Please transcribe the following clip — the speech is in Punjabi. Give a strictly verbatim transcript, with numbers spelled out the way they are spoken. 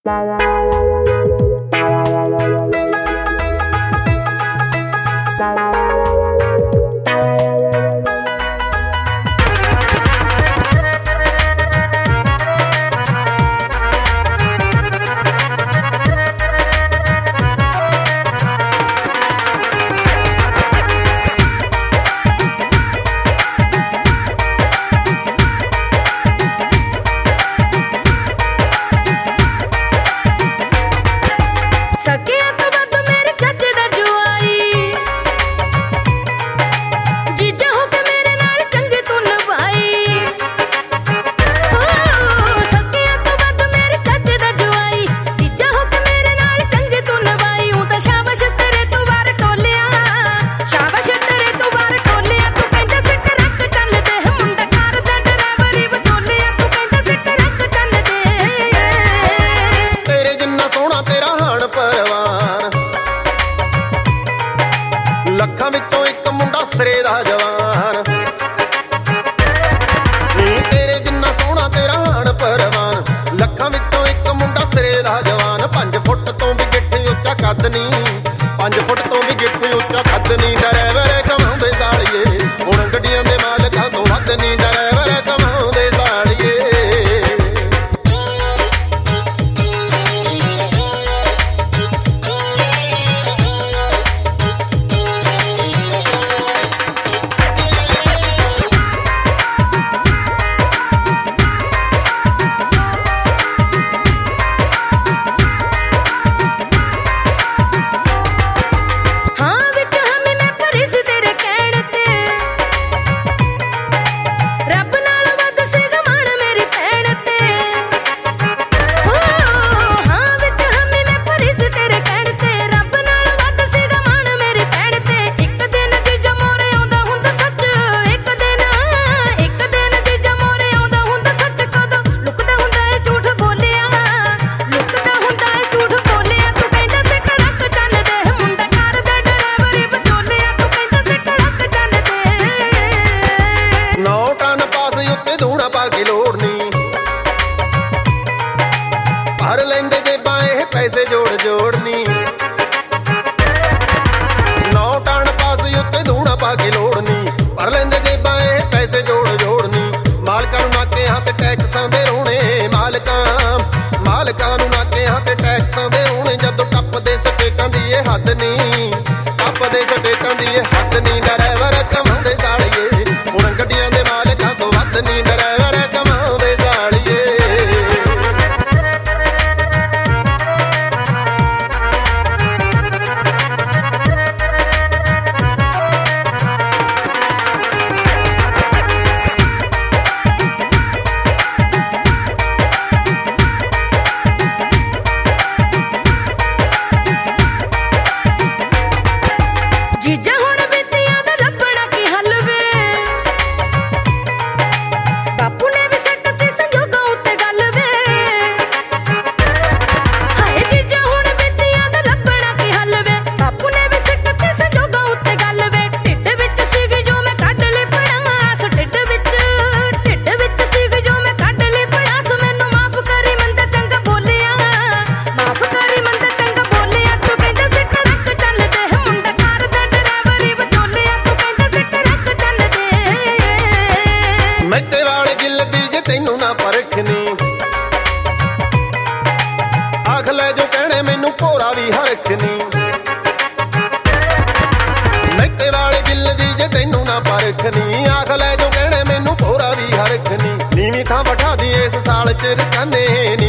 ਪੰਜ ਫੁੱਟ ਤੋਂ ਵੀ ਗਿੱਠ ਉੱਚਾ ਕੱਦ ਨੀ ਡਰਾਈਵਰ ਕਮਾਉਂਦੇ ਸਾਲੀਏ, ਹੁਣ ਗੱਡੀਆਂ ਦੇ ਮਾਲਕਾਂ ਤੋਂ ਵੱਧ ਨੀ ਡਰਾਈਵਰ ਕਮਾਉਂਦੇ ਸਾਲੀਏ। ਭਰ ਲੈਂਦੇ ਜੇਬਾਂ ਇਹ ਪੈਸੇ ਜੋੜ ਜੋੜਨੀ, ਨੌ ਟਨ ਪਾਸ ਉੱਤੇ ਧੂਣਾ ਪਾ ਕੇ ਲੋੜਨੀ। ਭਰ ਲੈਂਦੇ ਜੇਬਾਂ ਇਹ ਪੈਸੇ ਜੋੜ ਜੋੜਨੀ, ਮਾਲਕਾਂ ਨੂੰ ਨਾਕਿਆਂ ਤੇ ਟੈਕਸਾਂ ਦੇ ਰੋਣੇ, ਮਾਲਕਾਂ ਮਾਲਕਾਂ ਨੂੰ ਨਾਕਿਆਂ ਤੇ ਟੈਕਸਾਂ ਦੇ ਰੋਣੇ। ਜਦੋਂ ਟੱਪਦੇ ਸਟੇਟਾਂ ਦੀ ਇਹ ਹੱਦ ਨੀ, ਟੱਪਦੇ ਸਟੇਟਾਂ ਦੀ ਇਹ ਹੱਦ ਨੀ ਡਰਾਈਵਰ ਕਮਾਉਂਦੇ ਸਾਲੀਏ, ਹੁਣ ਗੱਡੀਆਂ ਦੇ ਮਾਲਕਾਂ ਤੋਂ ਵੱਧ ਨੀ ਡਰਾਈਵਰ ਕਮਾਉਂਦੇ ਸਾਲੀਏ। ਤੈਨੂੰ ਨਾ ਪਰਖਣੀ ਆਖ ਲੈ ਜੋ ਕਹਿਣੇ ਮੈਨੂੰ ਭੋਰਾ ਵੀ ਹਰਖਣੀ, ਮਹਿਤੇ ਵਾਲੇ ਗਿੱਲ ਦੀ ਜੇ ਤੈਨੂੰ ਨਾ ਪਰਖਣੀ ਆਖ ਲੈ ਜੋ ਕਹਿਣੇ ਮੈਨੂੰ ਭੋਰਾ ਵੀ ਹਰਖਣੀ। ਨੀਵੀਂ ਥਾਂ ਬਿਠਾ ਦੀ ਇਸ ਸਾਲ ਚ ਰਕਾਨੇ,